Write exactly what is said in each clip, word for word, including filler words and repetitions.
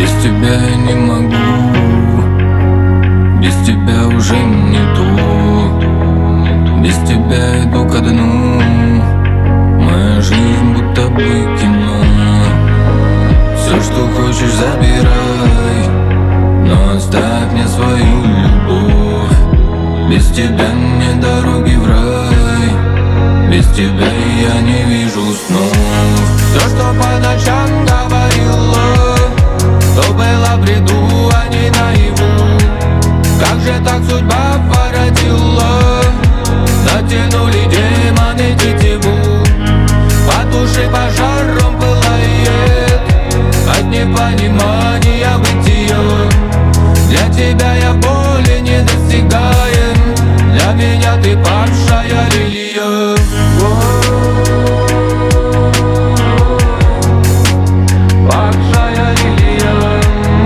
Без тебя я не могу, без тебя уже не то. Без тебя иду ко дну, моя жизнь будто бы кино. Все, что хочешь, забирай, но оставь мне свою любовь. Без тебя мне дороги в рай, без тебя я не вижу снов. Все, что по ночам говорила, то было в бреду, а не наяву. Как же так судьба породила? Натянули демоны тетиву. По душе пожаром пылает от непонимания бытия. Для тебя я боли не достигаем, для меня ты падшая лилия. Падшая лилия.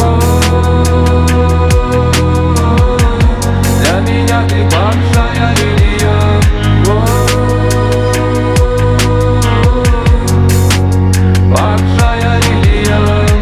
Для меня ты падшая лилия. Падшая лилия.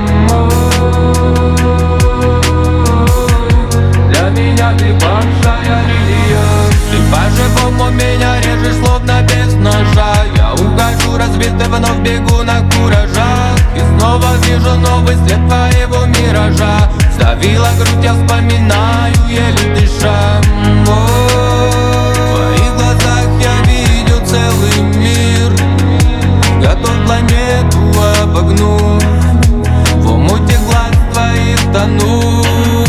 Для меня ты падшая лилия. Ты по-живому меня режешь, словно без ножа. Я ухожу разбитый, вновь бегу на куражах. И снова вижу новый след твоего миража. Сдавила грудь, я вспоминаю, еле дыша. В твоих глазах я видел целый мир, готов планету обогнуть. В омуте глаз твоих тону.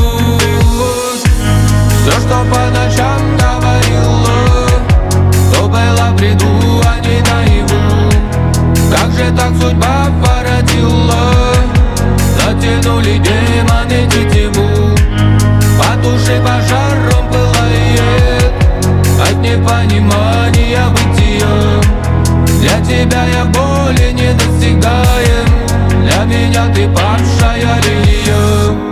Все, что по ночам говорила, то было в бреду, а не наяву. Как же так судьба породила? Натянули демоны тетиву. По душе пожаром пылает от непонимания бытия. Для тебя я боли не достигаем, для меня ты падшая лилия.